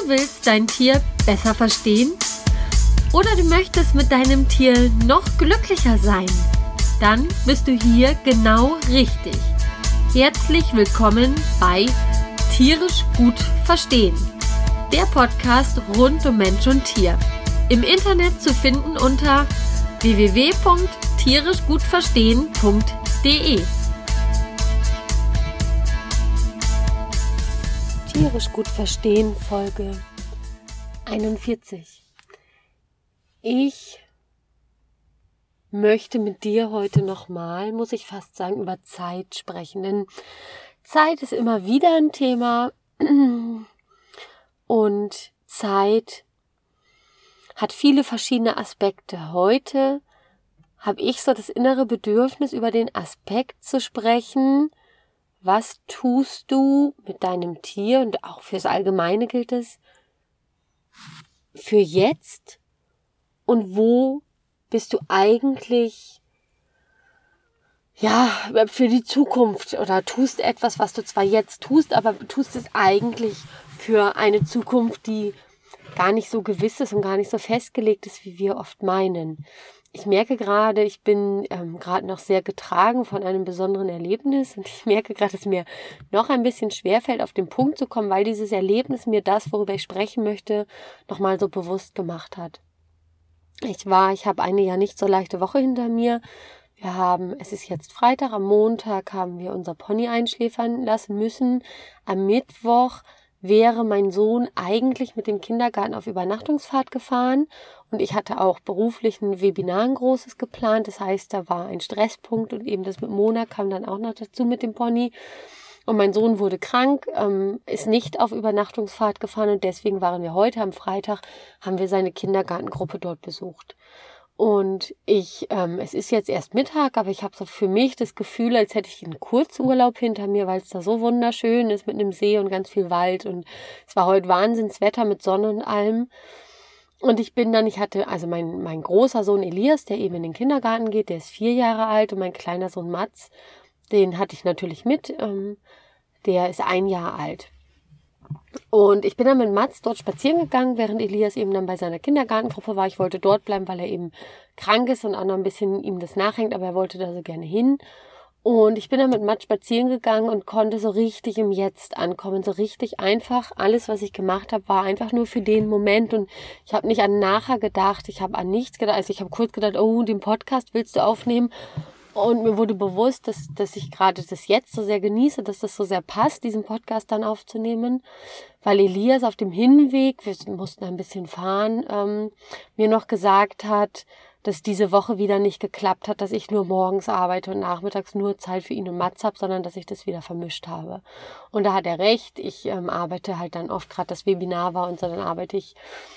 willst dein Tier besser verstehen? Oder du möchtest mit deinem Tier noch glücklicher sein? Dann bist du hier genau richtig. Herzlich willkommen bei Tierisch gut verstehen. Der Podcast rund um Mensch und Tier. Im Internet zu finden unter www.tierischgutverstehen.de. Tierisch gut verstehen, Folge 41. Ich möchte mit dir heute nochmal, muss ich fast sagen, über Zeit sprechen, denn Zeit ist immer wieder ein Thema und Zeit hat viele verschiedene Aspekte. Heute habe ich so das innere Bedürfnis, über den Aspekt zu sprechen, was tust du mit deinem Tier, und auch fürs Allgemeine gilt es, für jetzt, und wo bist du eigentlich für die Zukunft, oder tust etwas, was du zwar jetzt tust, aber tust es eigentlich für eine Zukunft, die gar nicht so gewiss ist und gar nicht so festgelegt ist, wie wir oft meinen. Ich merke gerade, ich bin gerade noch sehr getragen von einem besonderen Erlebnis, und ich merke gerade, dass es mir noch ein bisschen schwerfällt, auf den Punkt zu kommen, weil dieses Erlebnis mir das, worüber ich sprechen möchte, nochmal so bewusst gemacht hat. Ich habe eine ja nicht so leichte Woche hinter mir. Es ist jetzt Freitag, am Montag haben wir unser Pony einschläfern lassen müssen. Am Mittwoch wäre mein Sohn eigentlich mit dem Kindergarten auf Übernachtungsfahrt gefahren, und ich hatte auch beruflich ein Webinar, ein großes, geplant. Das heißt, da war ein Stresspunkt, und eben das mit Mona kam dann auch noch dazu mit dem Pony. Und mein Sohn wurde krank, ist nicht auf Übernachtungsfahrt gefahren, und deswegen waren wir heute am Freitag, haben wir seine Kindergartengruppe dort besucht. Und es ist jetzt erst Mittag, aber ich habe so für mich das Gefühl, als hätte ich einen Kurzurlaub hinter mir, weil es da so wunderschön ist mit einem See und ganz viel Wald, und es war heute Wahnsinnswetter mit Sonne und allem. Und mein großer Sohn Elias, der eben in den Kindergarten geht, der ist 4 Jahre alt, und mein kleiner Sohn Mats, den hatte ich natürlich mit, der ist 1 Jahr alt. Und ich bin dann mit Mats dort spazieren gegangen, während Elias eben dann bei seiner Kindergartengruppe war. Ich wollte dort bleiben, weil er eben krank ist und auch noch ein bisschen ihm das nachhängt, aber er wollte da so gerne hin. Und ich bin dann mit Mats spazieren gegangen und konnte so richtig im Jetzt ankommen, so richtig einfach. Alles, was ich gemacht habe, war einfach nur für den Moment, und ich habe nicht an nachher gedacht, ich habe an nichts gedacht. Also ich habe kurz gedacht, oh, den Podcast willst du aufnehmen? Und mir wurde bewusst, dass ich gerade das jetzt so sehr genieße, dass das so sehr passt, diesen Podcast dann aufzunehmen, weil Elias auf dem Hinweg, wir mussten ein bisschen fahren, mir noch gesagt hat, dass diese Woche wieder nicht geklappt hat, dass ich nur morgens arbeite und nachmittags nur Zeit für ihn und Mats habe, sondern dass ich das wieder vermischt habe. Und da hat er recht, ich arbeite halt dann oft, gerade das Webinar war und so, dann arbeite ich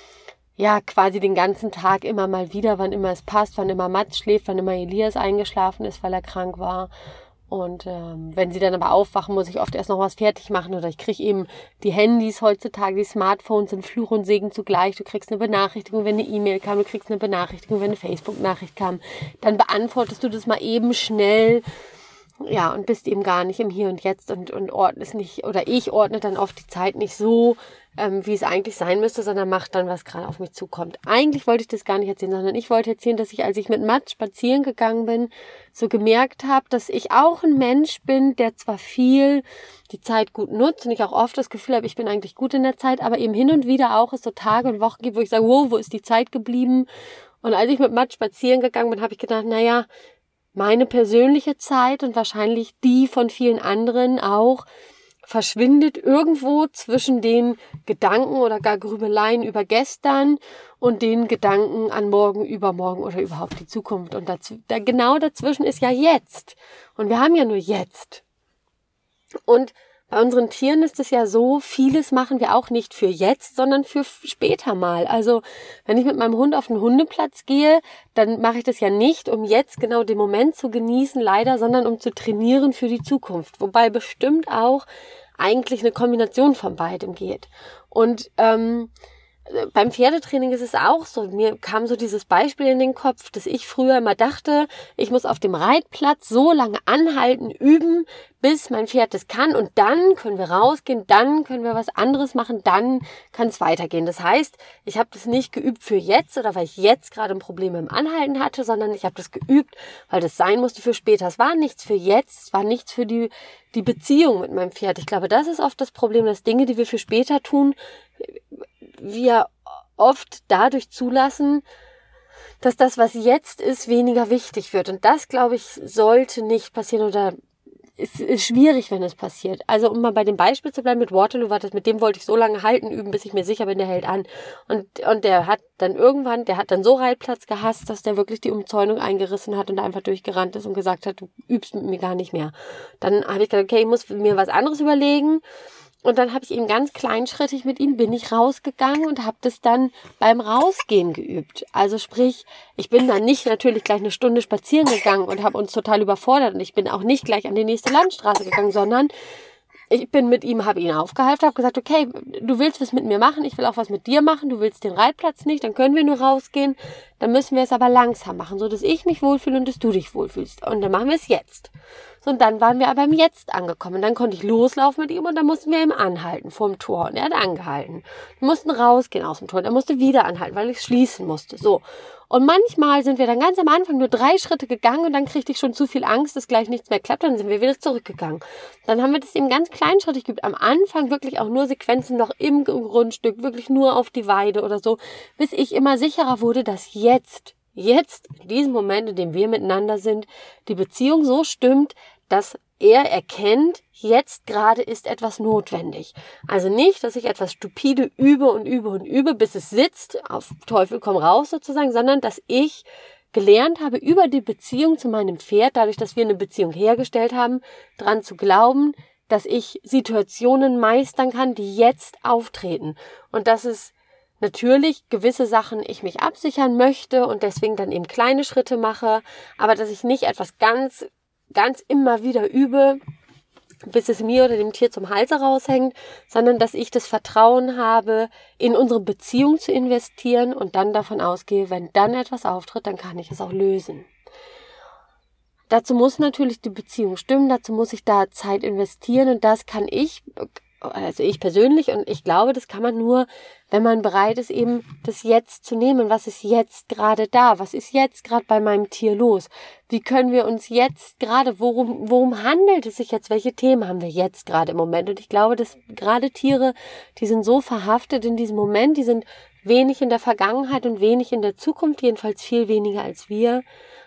quasi den ganzen Tag immer mal wieder, wann immer es passt, wann immer Mats schläft, wann immer Elias eingeschlafen ist, weil er krank war. Und wenn sie dann aber aufwachen, muss ich oft erst noch was fertig machen, oder ich kriege eben die Handys heutzutage, die Smartphones sind Fluch und Segen zugleich. Du kriegst eine Benachrichtigung, wenn eine E-Mail kam, du kriegst eine Benachrichtigung, wenn eine Facebook-Nachricht kam. Dann beantwortest du das mal eben schnell. Ja, und bist eben gar nicht im Hier und Jetzt und ordnest nicht, oder ich ordne dann oft die Zeit nicht so, wie es eigentlich sein müsste, sondern mache dann, was gerade auf mich zukommt. Eigentlich wollte ich das gar nicht erzählen, sondern ich wollte erzählen, dass ich, als ich mit Mats spazieren gegangen bin, so gemerkt habe, dass ich auch ein Mensch bin, der zwar viel die Zeit gut nutzt und ich auch oft das Gefühl habe, ich bin eigentlich gut in der Zeit, aber eben hin und wieder auch es so Tage und Wochen gibt, wo ich sage, wow, wo ist die Zeit geblieben? Und als ich mit Mats spazieren gegangen bin, habe ich gedacht, meine persönliche Zeit und wahrscheinlich die von vielen anderen auch verschwindet irgendwo zwischen den Gedanken oder gar Grübeleien über gestern und den Gedanken an morgen, übermorgen oder überhaupt die Zukunft. Und genau dazwischen ist ja jetzt. Und wir haben ja nur jetzt. Und bei unseren Tieren ist es ja so, vieles machen wir auch nicht für jetzt, sondern für später mal. Also wenn ich mit meinem Hund auf den Hundeplatz gehe, dann mache ich das ja nicht, um jetzt genau den Moment zu genießen, leider, sondern um zu trainieren für die Zukunft. Wobei bestimmt auch eigentlich eine Kombination von beidem geht. Und beim Pferdetraining ist es auch so. Mir kam so dieses Beispiel in den Kopf, dass ich früher immer dachte, ich muss auf dem Reitplatz so lange anhalten, üben, bis mein Pferd das kann und dann können wir rausgehen, dann können wir was anderes machen, dann kann es weitergehen. Das heißt, ich habe das nicht geübt für jetzt oder weil ich jetzt gerade ein Problem im Anhalten hatte, sondern ich habe das geübt, weil das sein musste für später. Es war nichts für jetzt, es war nichts für die Beziehung mit meinem Pferd. Ich glaube, das ist oft das Problem, dass Dinge, die wir für später tun, wir oft dadurch zulassen, dass das, was jetzt ist, weniger wichtig wird. Und das, glaube ich, sollte nicht passieren oder ist schwierig, wenn es passiert. Also um mal bei dem Beispiel zu bleiben, mit Waterloo war das, mit dem wollte ich so lange halten üben, bis ich mir sicher bin, der hält an. Und der hat dann so Reitplatz gehasst, dass der wirklich die Umzäunung eingerissen hat und da einfach durchgerannt ist und gesagt hat, du übst mit mir gar nicht mehr. Dann habe ich gedacht, okay, ich muss mir was anderes überlegen. Und dann habe ich eben ganz kleinschrittig mit ihm, bin ich rausgegangen und habe das dann beim Rausgehen geübt. Also sprich, ich bin dann nicht natürlich gleich eine Stunde spazieren gegangen und habe uns total überfordert. Und ich bin auch nicht gleich an die nächste Landstraße gegangen, sondern ich bin mit ihm, habe ihn aufgehalten, habe gesagt, okay, du willst was mit mir machen, ich will auch was mit dir machen, du willst den Reitplatz nicht, dann können wir nur rausgehen, dann müssen wir es aber langsam machen, so dass ich mich wohlfühle und dass du dich wohlfühlst. Und dann machen wir es jetzt. So, und dann waren wir aber im Jetzt angekommen. Dann konnte ich loslaufen mit ihm und dann mussten wir ihm anhalten vorm Tor. Und er hat angehalten. Wir mussten rausgehen aus dem Tor. Und er musste wieder anhalten, weil ich schließen musste. So. Und manchmal sind wir dann ganz am Anfang nur 3 Schritte gegangen und dann kriegte ich schon zu viel Angst, dass gleich nichts mehr klappt. Dann sind wir wieder zurückgegangen. Dann haben wir das eben ganz kleinschrittig geübt. Am Anfang wirklich auch nur Sequenzen noch im Grundstück, wirklich nur auf die Weide oder so, bis ich immer sicherer wurde, dass jetzt, in diesem Moment, in dem wir miteinander sind, die Beziehung so stimmt, dass er erkennt, jetzt gerade ist etwas notwendig. Also nicht, dass ich etwas stupide übe und übe, bis es sitzt, auf Teufel komm raus sozusagen, sondern dass ich gelernt habe, über die Beziehung zu meinem Pferd, dadurch, dass wir eine Beziehung hergestellt haben, dran zu glauben, dass ich Situationen meistern kann, die jetzt auftreten. Und dass es natürlich gewisse Sachen ich mich absichern möchte und deswegen dann eben kleine Schritte mache, aber dass ich nicht etwas ganz immer wieder übe, bis es mir oder dem Tier zum Halse raushängt, sondern dass ich das Vertrauen habe, in unsere Beziehung zu investieren und dann davon ausgehe, wenn dann etwas auftritt, dann kann ich es auch lösen. Dazu muss natürlich die Beziehung stimmen, dazu muss ich da Zeit investieren und das kann ich persönlich und ich glaube, das kann man nur, wenn man bereit ist, eben das Jetzt zu nehmen. Was ist jetzt gerade da? Was ist jetzt gerade bei meinem Tier los? Wie können wir uns jetzt gerade, worum handelt es sich jetzt? Welche Themen haben wir jetzt gerade im Moment? Und ich glaube, dass gerade Tiere, die sind so verhaftet in diesem Moment, die sind wenig in der Vergangenheit und wenig in der Zukunft, jedenfalls viel weniger als wir,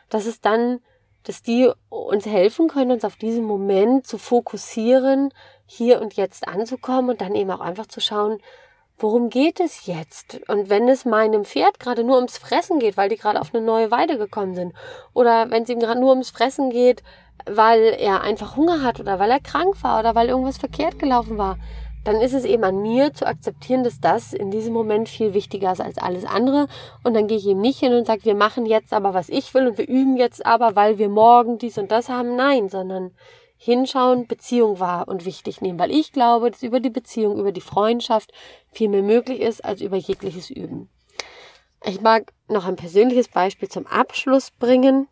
dass die uns helfen können, uns auf diesen Moment zu fokussieren, hier und jetzt anzukommen und dann eben auch einfach zu schauen, worum geht es jetzt? Und wenn es meinem Pferd gerade nur ums Fressen geht, weil die gerade auf eine neue Weide gekommen sind, oder wenn es ihm gerade nur ums Fressen geht, weil er einfach Hunger hat oder weil er krank war oder weil irgendwas verkehrt gelaufen war, dann ist es eben an mir zu akzeptieren, dass das in diesem Moment viel wichtiger ist als alles andere. Und dann gehe ich eben nicht hin und sage, wir machen jetzt aber, was ich will und wir üben jetzt aber, weil wir morgen dies und das haben. Nein, sondern hinschauen, Beziehung wahr und wichtig nehmen. Weil ich glaube, dass über die Beziehung, über die Freundschaft viel mehr möglich ist als über jegliches Üben. Ich mag noch ein persönliches Beispiel zum Abschluss bringen.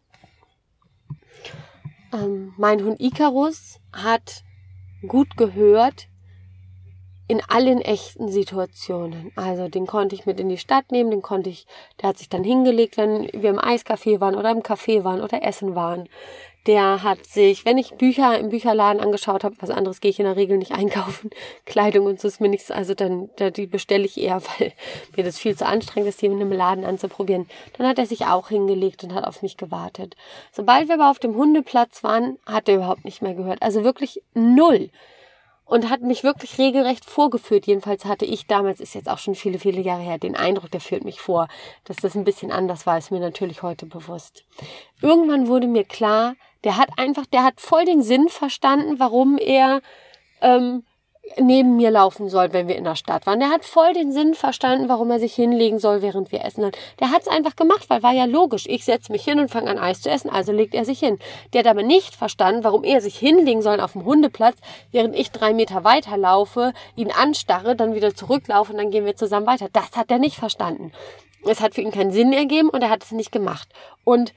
Mein Hund Icarus hat gut gehört, in allen echten Situationen. Also den konnte ich mit in die Stadt nehmen, der hat sich dann hingelegt, wenn wir im Eiscafé waren oder im Café waren oder essen waren. Der hat sich, wenn ich Bücher im Bücherladen angeschaut habe, was anderes gehe ich in der Regel nicht einkaufen, Kleidung und so ist mir nichts, also dann die bestelle ich eher, weil mir das viel zu anstrengend ist, die in einem Laden anzuprobieren. Dann hat er sich auch hingelegt und hat auf mich gewartet. Sobald wir aber auf dem Hundeplatz waren, hat er überhaupt nicht mehr gehört. Also wirklich 0. Und hat mich wirklich regelrecht vorgeführt. Jedenfalls hatte ich damals, ist jetzt auch schon viele, viele Jahre her, den Eindruck, der führt mich vor. Dass das ein bisschen anders war, ist mir natürlich heute bewusst. Irgendwann wurde mir klar, der hat voll den Sinn verstanden, warum er neben mir laufen soll, wenn wir in der Stadt waren. Der hat voll den Sinn verstanden, warum er sich hinlegen soll, während wir essen. Der hat es einfach gemacht, weil war ja logisch. Ich setze mich hin und fange an Eis zu essen, also legt er sich hin. Der hat aber nicht verstanden, warum er sich hinlegen soll auf dem Hundeplatz, während ich 3 Meter weiter laufe, ihn anstarre, dann wieder zurücklaufe und dann gehen wir zusammen weiter. Das hat er nicht verstanden. Es hat für ihn keinen Sinn ergeben und er hat es nicht gemacht. Und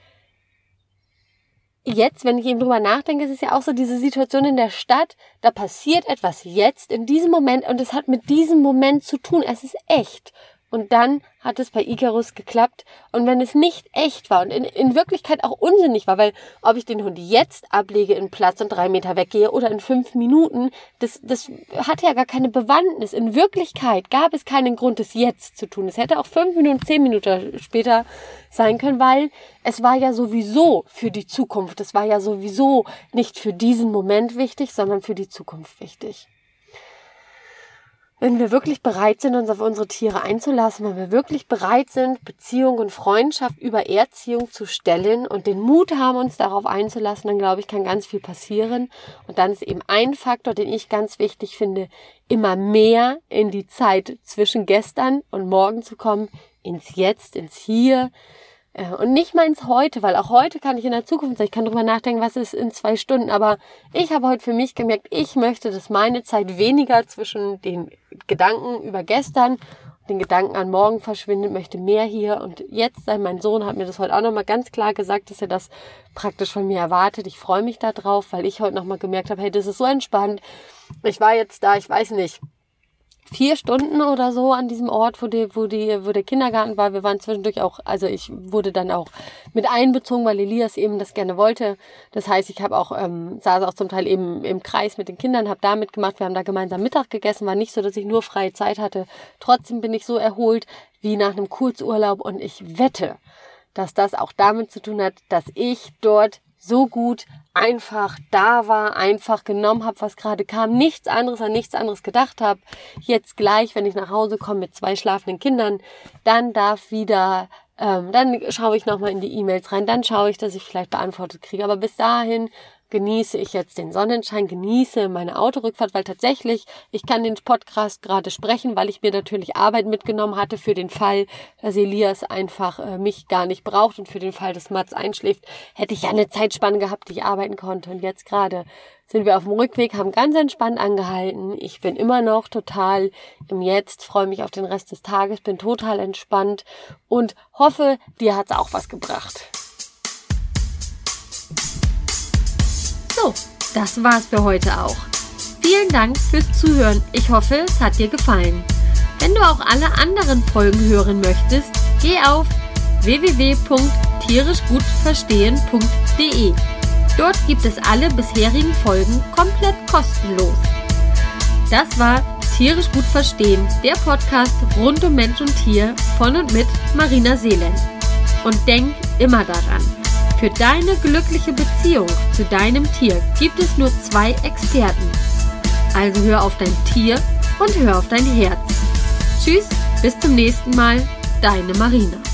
jetzt, wenn ich eben drüber nachdenke, ist es ja auch so diese Situation in der Stadt, da passiert etwas jetzt, in diesem Moment, und es hat mit diesem Moment zu tun, es ist echt. Und dann hat es bei Icarus geklappt. Und wenn es nicht echt war und in Wirklichkeit auch unsinnig war, weil ob ich den Hund jetzt ablege in Platz und 3 Meter weggehe oder in 5 Minuten, das hat ja gar keine Bewandtnis. In Wirklichkeit gab es keinen Grund, es jetzt zu tun. Es hätte auch 5 Minuten, 10 Minuten später sein können, weil es war ja sowieso für die Zukunft. Es war ja sowieso nicht für diesen Moment wichtig, sondern für die Zukunft wichtig. Wenn wir wirklich bereit sind, uns auf unsere Tiere einzulassen, wenn wir wirklich bereit sind, Beziehung und Freundschaft über Erziehung zu stellen und den Mut haben, uns darauf einzulassen, dann glaube ich, kann ganz viel passieren. Und dann ist eben ein Faktor, den ich ganz wichtig finde, immer mehr in die Zeit zwischen gestern und morgen zu kommen, ins Jetzt, ins Hier. Und nicht mal ins Heute, weil auch heute kann ich in der Zukunft sein. Ich kann drüber nachdenken, was ist in 2 Stunden. Aber ich habe heute für mich gemerkt, ich möchte, dass meine Zeit weniger zwischen den Gedanken über gestern und den Gedanken an morgen verschwindet, möchte mehr hier und jetzt sein. Mein Sohn hat mir das heute auch nochmal ganz klar gesagt, dass er das praktisch von mir erwartet. Ich freue mich da drauf, weil ich heute nochmal gemerkt habe, hey, das ist so entspannt. Ich war jetzt da, ich weiß nicht, 4 Stunden oder so an diesem Ort, wo der Kindergarten war. Wir waren zwischendurch auch, also ich wurde dann auch mit einbezogen, weil Elias eben das gerne wollte. Das heißt, ich habe auch, saß auch zum Teil eben im Kreis mit den Kindern, habe da mitgemacht. Wir haben da gemeinsam Mittag gegessen. War nicht so, dass ich nur freie Zeit hatte. Trotzdem bin ich so erholt wie nach einem Kurzurlaub und ich wette, dass das auch damit zu tun hat, dass ich dort so gut einfach da war, einfach genommen habe, was gerade kam, nichts anderes gedacht habe. Jetzt gleich, wenn ich nach Hause komme mit 2 schlafenden Kindern, dann dann schaue ich nochmal in die E-Mails rein, dann schaue ich, dass ich vielleicht beantwortet kriege. Aber bis dahin genieße ich jetzt den Sonnenschein, genieße meine Autorückfahrt, weil tatsächlich, ich kann den Podcast gerade sprechen, weil ich mir natürlich Arbeit mitgenommen hatte für den Fall, dass Elias einfach mich gar nicht braucht und für den Fall, dass Mats einschläft, hätte ich ja eine Zeitspanne gehabt, die ich arbeiten konnte. Und jetzt gerade sind wir auf dem Rückweg, haben ganz entspannt angehalten. Ich bin immer noch total im Jetzt, freue mich auf den Rest des Tages, bin total entspannt und hoffe, dir hat's auch was gebracht. So, das war's für heute auch. Vielen Dank fürs Zuhören. Ich hoffe, es hat dir gefallen. Wenn du auch alle anderen Folgen hören möchtest, geh auf www.tierischgutverstehen.de. Dort gibt es alle bisherigen Folgen komplett kostenlos. Das war Tierisch gut verstehen, der Podcast rund um Mensch und Tier von und mit Marina Seeland. Und denk immer daran, für deine glückliche Beziehung zu deinem Tier gibt es nur 2 Experten. Also hör auf dein Tier und hör auf dein Herz. Tschüss, bis zum nächsten Mal, deine Marina.